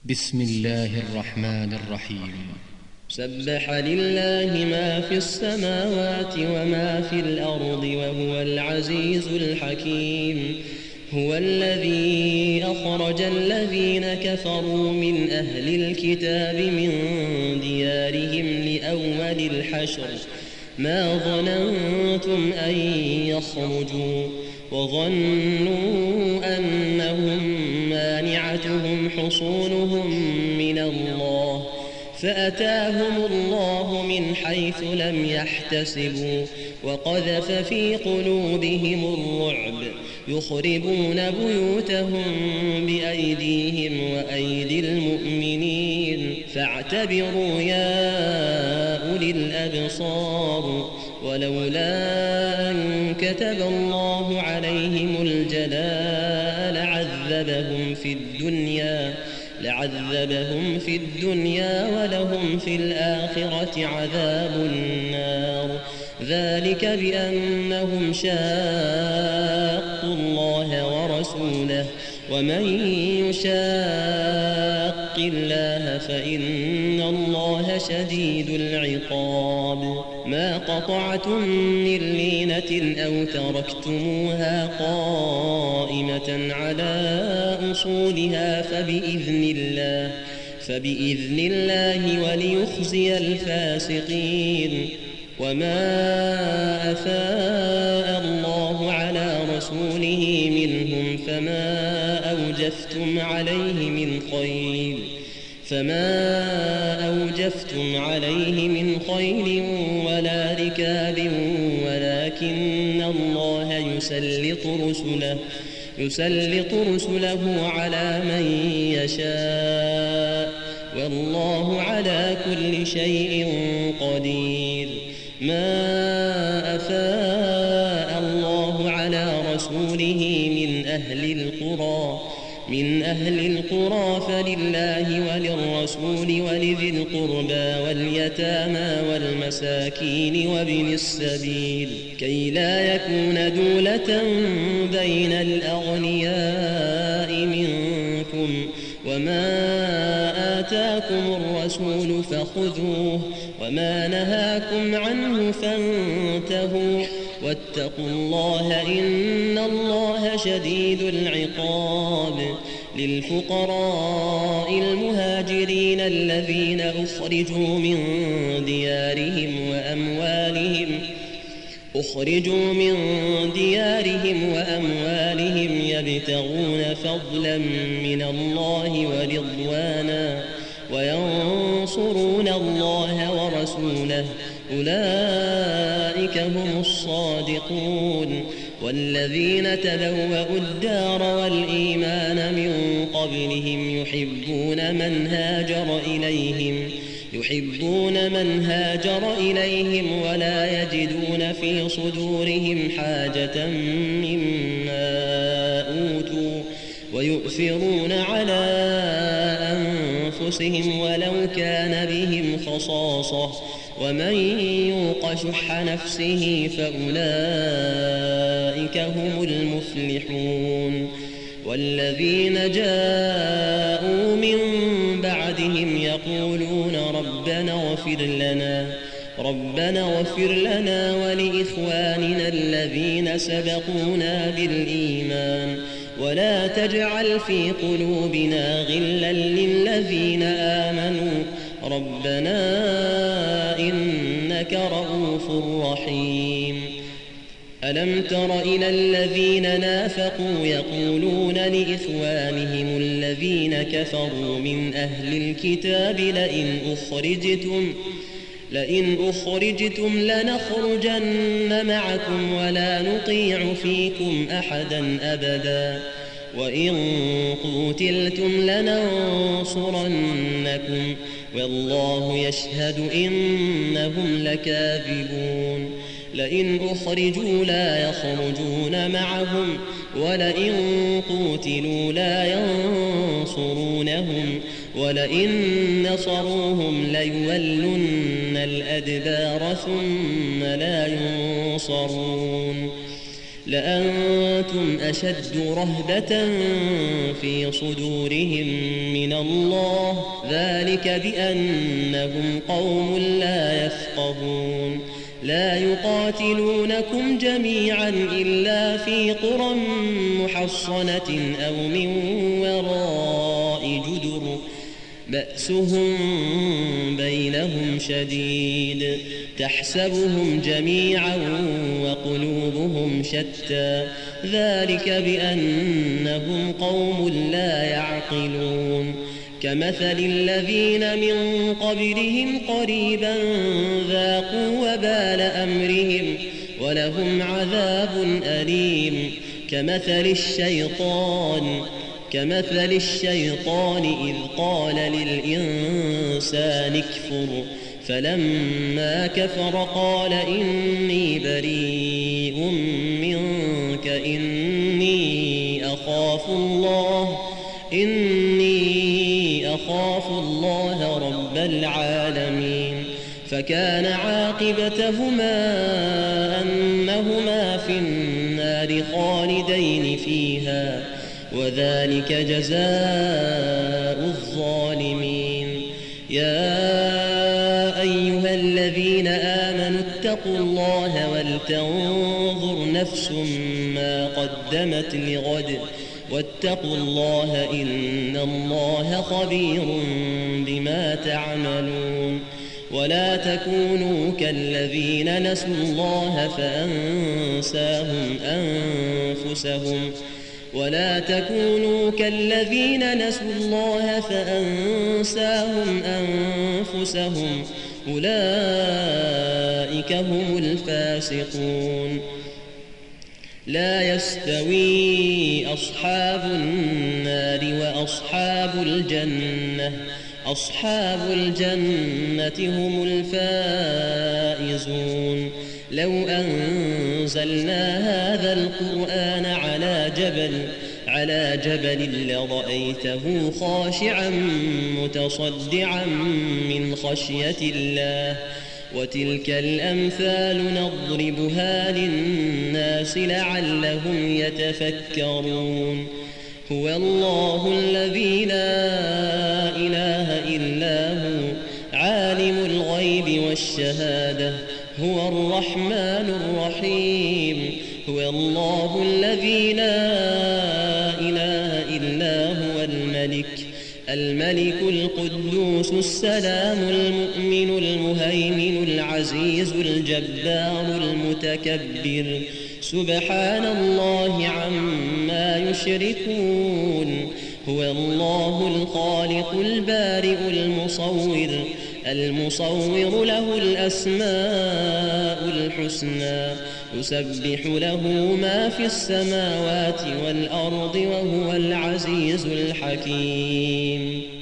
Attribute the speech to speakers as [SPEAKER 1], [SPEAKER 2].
[SPEAKER 1] بسم الله الرحمن الرحيم.
[SPEAKER 2] سبح لله ما في السماوات وما في الأرض وهو العزيز الحكيم. هو الذي أخرج الذين كفروا من أهل الكتاب من ديارهم لأول الحشر ما ظننتم أن يخرجوا وظنوا أنهم مانعتهم حصونهم من الله فأتاهم الله من حيث لم يحتسبوا وقذف في قلوبهم الرعب يخربون بيوتهم بأيديهم وأيدي المؤمنين فاعتبروا يا أولي الأبصار. ولولا أن كتب الله عليهم الجلاء لعذبهم في الدنيا ولهم في الآخرة عذاب النار. ذلك بأنهم شاقوا الله ورسوله ومن يشاق الله فإن الله شديد العقاب. ما قطعتم من لينة أو تركتموها قائمة على أصولها فبإذن الله وليخزي الفاسقين. وما أفاء الله على رسوله منهم فما أوجفتم عليه من خيل ولا ركاب ولكن الله يسلط رسله على من يشاء والله على كل شيء قدير. ما أفاء الله على رسوله من أهل القرى فلله وللرسول ولذي القربى واليتامى والمساكين وابن السبيل كي لا يكون دولة بين الأغنياء منكم. وما آتاكم الرسول فخذوه وما نهاكم عنه فانتهوا واتقوا الله إن الله شديد العقاب. للفقراء المهاجرين الذين أخرجوا من ديارهم وأموالهم يبتغون فضلا من الله ورضوانا وينصرون الله ورسوله أولئك هم الصادقون. والذين تبوأوا الدار والإيمان من قبلهم يحبون من هاجر إليهم ولا يجدون في صدورهم حاجة مما أوتوا ويؤثرون على أنفسهم ولو كان بهم خصاصة ومن يوق شح نفسه فأولئك هم المفلحون. والذين جاءوا من بعدهم يقولون ربنا اغفر لنا ولإخواننا الذين سبقونا بالإيمان ولا تجعل في قلوبنا غلا للذين آمنوا ربنا إنك رؤوف رحيم. ألم تر إلى الذين نافقوا يقولون لإخوانهم الذين كفروا من أهل الكتاب لئن أخرجتم لنخرجن معكم ولا نطيع فيكم أحدا أبدا وإن قتلتم لننصرنكم والله يشهد إنهم لكاذبون. لئن أخرجوا لا يخرجون معهم ولئن قتلوا لا ينصرونهم ولئن نصروهم ليولن الأدبار ثم لا ينصرون. لأنتم أشد رهبة في صدورهم من الله، ذلك بأنهم قوم لا يفقهون. لا يقاتلونكم جميعا إلا في قرى محصنة أو من وراء جدر بأسهم بينهم شديد، تحسبهم جميعا وقلوبهم شتى، ذلك بأنهم قوم لا يعقلون. كمثل الذين من قبلهم قريبا ذاقوا وبال أمرهم ولهم عذاب أليم. كمثل الشيطان إذ قال للإنسان اكفر فلما كفر قال إني بريء منك إني أخاف الله رب العالمين. فكان عاقبتهما أنهما في النار خالدين فيها، وذلك جزاء الظالمين. يا أيها الذين آمنوا اتقوا الله ولتنظر نفس ما قدمت لغد واتقوا الله إن الله خبير بما تعملون. ولا تكونوا كالذين نسوا الله فأنساهم أنفسهم أولئك هم الفاسقون. لا يستوي أصحاب النار وأصحاب الجنة، أصحاب الجنة هم الفائزون. لو أنزلنا هذا القرآن على جبل لرأيته خاشعا متصدعا من خشية الله. وتلك الأمثال نضربها للناس لعلهم يتفكرون. هو الله الذي لا إله إلا هو عالم الغيب والشهادة هو الرحمن الرحيم. هو الله الذي لا إله إلا هو الملك القدوس السلام المؤمن المهيمن العزيز الجبار المتكبر. سبحان الله عما يشركون. هو الله الخالق البارئ المصور له الأسماء الحسنى يسبح له ما في السماوات والأرض وهو العزيز الحكيم.